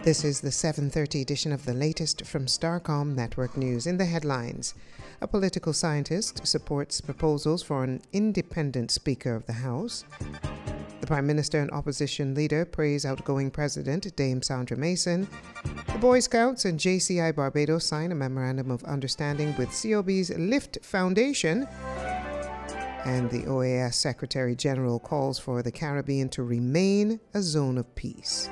This is the 7:30 edition of the latest from Starcom Network News. In the headlines, a political scientist supports proposals for an independent Speaker of the House. The Prime Minister and Opposition Leader praise outgoing President Dame Sandra Mason. The Boy Scouts and JCI Barbados sign a Memorandum of Understanding with COB's Lift Foundation. And the OAS Secretary General calls for the Caribbean to remain a zone of peace.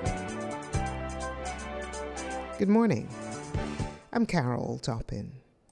Good morning. I'm Carol Toppin.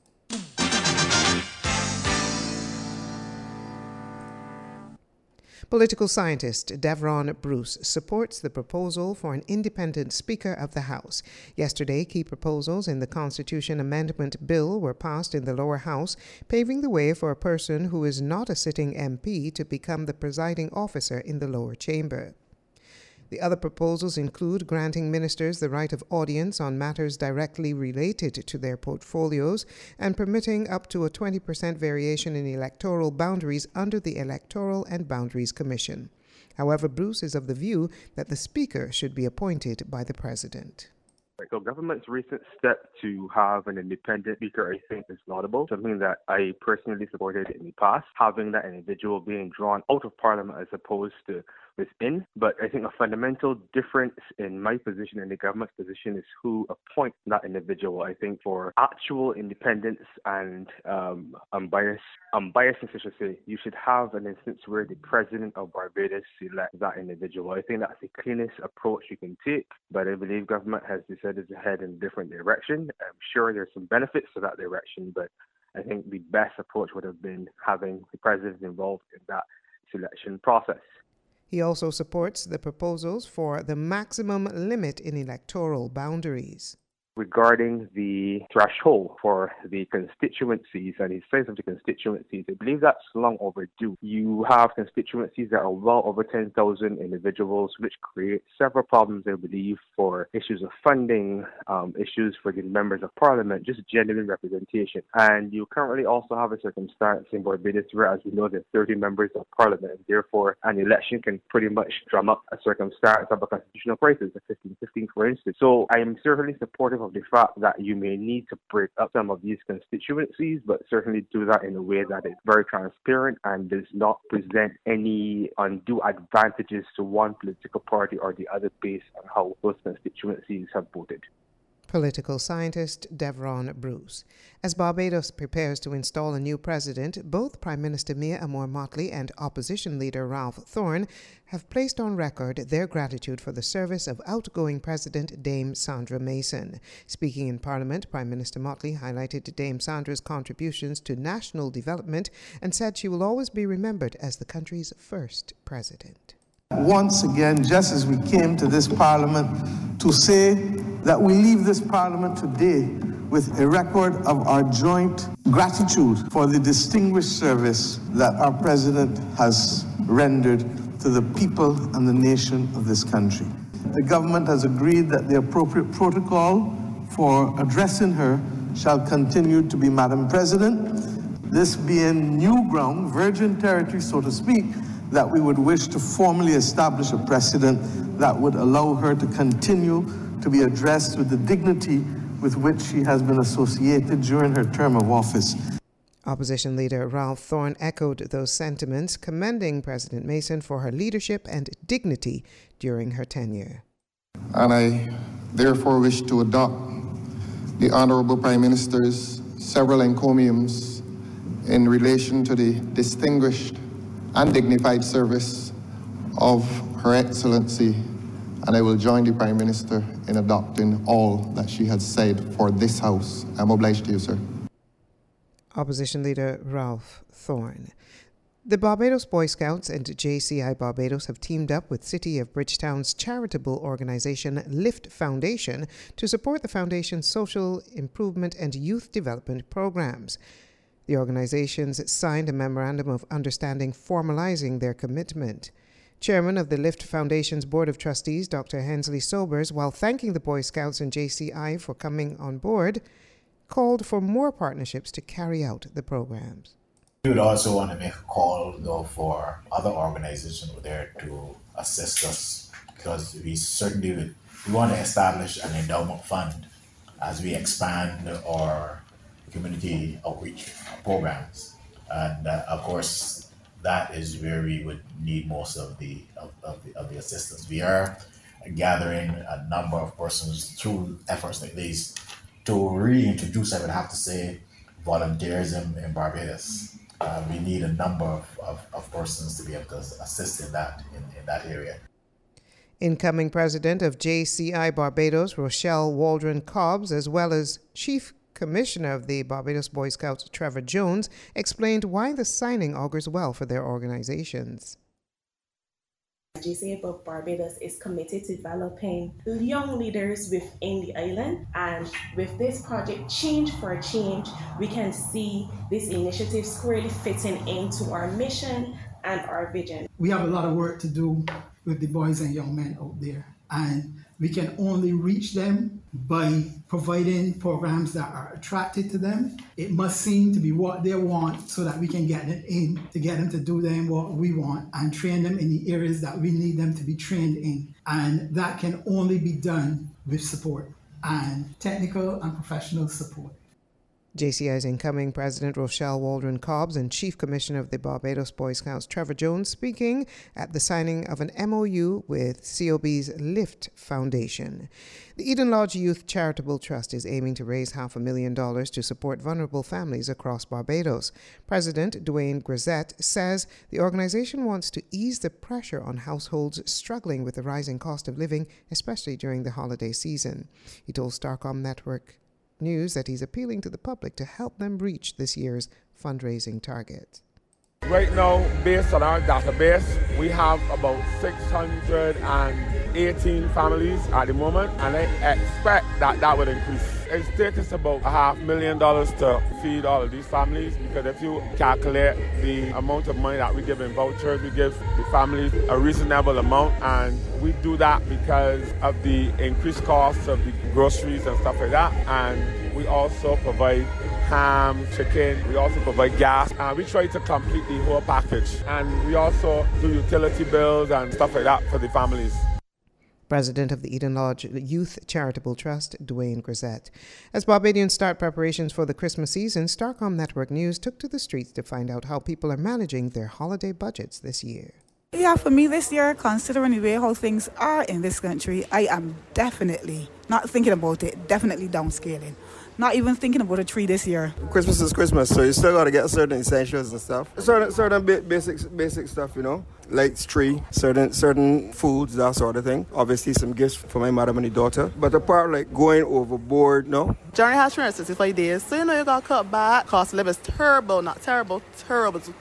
Political scientist Devron Bruce supports the proposal for an independent Speaker of the House. Yesterday, key proposals in the Constitution Amendment Bill were passed in the lower house, paving the way for a person who is not a sitting MP to become the presiding officer in the lower chamber. The other proposals include granting ministers the right of audience on matters directly related to their portfolios and permitting up to a 20% variation in electoral boundaries under the Electoral and Boundaries Commission. However, Bruce is of the view that the Speaker should be appointed by the President. So government's recent step to have an independent speaker, I think, is laudable. Something that I personally supported in the past, having that individual being drawn out of Parliament as opposed to within. But I think a fundamental difference in my position and the government's position is who appoints that individual. I think for actual independence and unbiased, I should say, you should have an instance where the President of Barbados selects that individual. I think that's the cleanest approach you can take, but I believe government has decided to head in a different direction. I'm sure there's some benefits to that direction, but I think the best approach would have been having the President involved in that selection process. He also supports the proposals for the maximum limit in electoral boundaries. Regarding the threshold for the constituencies and the size of the constituencies, I believe that's long overdue. You have constituencies that are well over 10,000 individuals, which create several problems, I believe, for issues of funding, issues for the members of parliament, just genuine representation. And you currently also have a circumstance in Barbados where, as we know, there are 30 members of parliament, and therefore an election can pretty much drum up a circumstance of a constitutional crisis, a 15-15, for instance. So I am certainly supportive of the fact that you may need to break up some of these constituencies, but certainly do that in a way that is very transparent and does not present any undue advantages to one political party or the other based on how those constituencies have voted. Political scientist Devron Bruce. As Barbados prepares to install a new president, both Prime Minister Mia Amor-Mottley and Opposition Leader Ralph Thorne have placed on record their gratitude for the service of outgoing President Dame Sandra Mason. Speaking in Parliament, Prime Minister Mottley highlighted Dame Sandra's contributions to national development and said she will always be remembered as the country's first president. Once again, just as we came to this Parliament to say that we leave this Parliament today with a record of our joint gratitude for the distinguished service that our President has rendered to the people and the nation of this country. The government has agreed that the appropriate protocol for addressing her shall continue to be Madam President, this being new ground, virgin territory, so to speak, that we would wish to formally establish a precedent that would allow her to continue to be addressed with the dignity with which she has been associated during her term of office. Opposition Leader Ralph Thorne echoed those sentiments, commending President Mason for her leadership and dignity during her tenure. And I therefore wish to adopt the Honorable Prime Minister's several encomiums in relation to the distinguished and dignified service of Her Excellency, and I will join the Prime Minister in adopting all that she has said for this House. I'm obliged to you, sir. Opposition Leader Ralph Thorne. The Barbados Boy Scouts and JCI Barbados have teamed up with City of Bridgetown's charitable organization Lift Foundation to support the foundation's social improvement and youth development programs. The organizations signed a Memorandum of Understanding formalizing their commitment. Chairman of the Lift Foundation's Board of Trustees, Dr. Hensley Sobers, while thanking the Boy Scouts and JCI for coming on board, called for more partnerships to carry out the programs. We would also want to make a call, though, for other organizations there to assist us, because we certainly would we want to establish an endowment fund as we expand our community outreach programs. And of course, that is where we would need most of the assistance. We are gathering a number of persons through efforts like these to reintroduce, I would have to say, volunteerism in Barbados. We need a number of persons to be able to assist in that area. Incoming president of JCI Barbados, Rochelle Waldron Cobbs, as well as Chief Commissioner of the Barbados Boy Scouts, Trevor Jones, explained why the signing augurs well for their organizations. JCI Barbados is committed to developing young leaders within the island, and with this project Change for Change, we can see this initiative squarely fitting into our mission and our vision. We have a lot of work to do with the boys and young men out there, and we can only reach them by providing programs that are attractive to them. It must seem to be what they want so that we can get them in, to get them to do them what we want and train them in the areas that we need them to be trained in. And that can only be done with support and technical and professional support. JCI's incoming president, Rochelle Waldron Cobbs, and Chief Commissioner of the Barbados Boy Scouts, Trevor Jones, speaking at the signing of an MOU with COB's Lift Foundation. The Eden Lodge Youth Charitable Trust is aiming to raise $500,000 to support vulnerable families across Barbados. President Dwayne Grisette says the organization wants to ease the pressure on households struggling with the rising cost of living, especially during the holiday season. He told Starcom Network News that he's appealing to the public to help them reach this year's fundraising target. Right now, based on our database, we have about 618 families at the moment, and I expect that would increase. It's taken us about $500,000 to feed all of these families, because if you calculate the amount of money that we give in vouchers, we give the families a reasonable amount, and we do that because of the increased costs of the groceries and stuff like that. And we also provide ham, chicken, we also provide gas, and we try to complete the whole package. And we also do utility bills and stuff like that for the families. President of the Eden Lodge Youth Charitable Trust, Dwayne Grisette. As Barbadians start preparations for the Christmas season, Starcom Network News took to the streets to find out how people are managing their holiday budgets this year. Yeah, for me this year, considering the way how things are in this country, I am definitely not thinking about it, definitely downscaling. Not even thinking about a tree this year. Christmas is Christmas, so you still got to get certain essentials and stuff. Certain basic stuff, you know, like tree, certain foods, that sort of thing. Obviously some gifts for my mother and my daughter. But apart like going overboard, no. January has 365 days, so you know you got to cut back. Cost of living is terrible, not terrible, terrible. So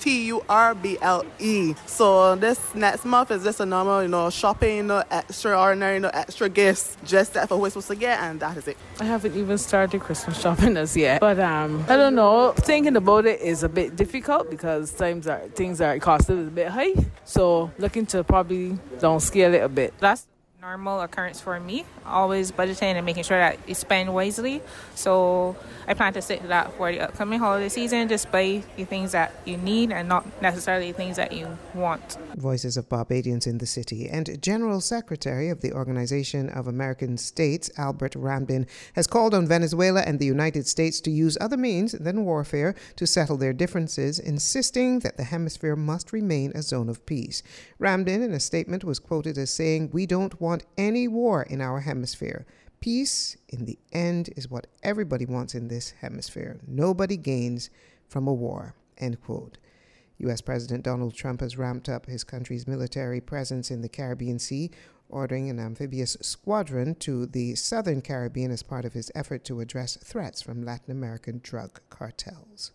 TURBLE. So this next month is just a normal, you know, shopping, extraordinary, extra gifts, just that for what we're supposed to get, and that is it. I haven't even started Christmas shopping as yet, but I don't know. Thinking about it is a bit difficult because things are costing a bit high. So looking to probably downscale it a bit. That's normal occurrence for me. Always budgeting and making sure that you spend wisely. So I plan to stick to that for the upcoming holiday season. Just buy the things that you need and not necessarily the things that you want. Voices of Barbadians in the City. And General Secretary of the Organization of American States, Albert Ramdin, has called on Venezuela and the United States to use other means than warfare to settle their differences, insisting that the hemisphere must remain a zone of peace. Ramdin, in a statement, was quoted as saying, "We don't want any war in our hemisphere. Peace, in the end, is what everybody wants in this hemisphere. Nobody gains from a war," end quote. U.S. President Donald Trump has ramped up his country's military presence in the Caribbean Sea, ordering an amphibious squadron to the southern Caribbean as part of his effort to address threats from Latin American drug cartels.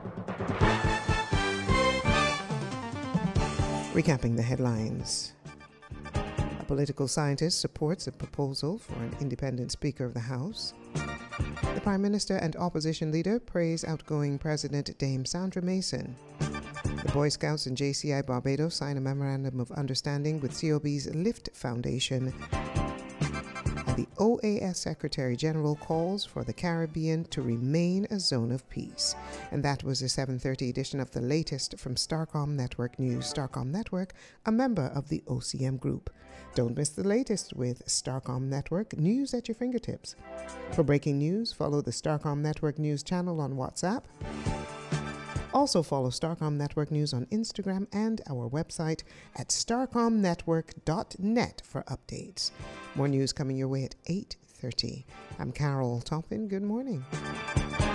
Recapping the headlines. A political scientist supports a proposal for an independent Speaker of the House. The Prime Minister and opposition leader praise outgoing President Dame Sandra Mason. The Boy Scouts and JCI Barbados sign a memorandum of understanding with COB's Lift Foundation. And The OAS Secretary General calls for the Caribbean to remain a zone of peace. And that was the 7:30 edition of the latest from Starcom Network News. Starcom Network, a member of the OCM Group. Don't miss the latest with Starcom Network News at your fingertips. For breaking news, follow the Starcom Network News channel on WhatsApp. Also follow Starcom Network News on Instagram and our website at starcomnetwork.net for updates. More news coming your way at 8:30. I'm Carol Toppin. Good morning.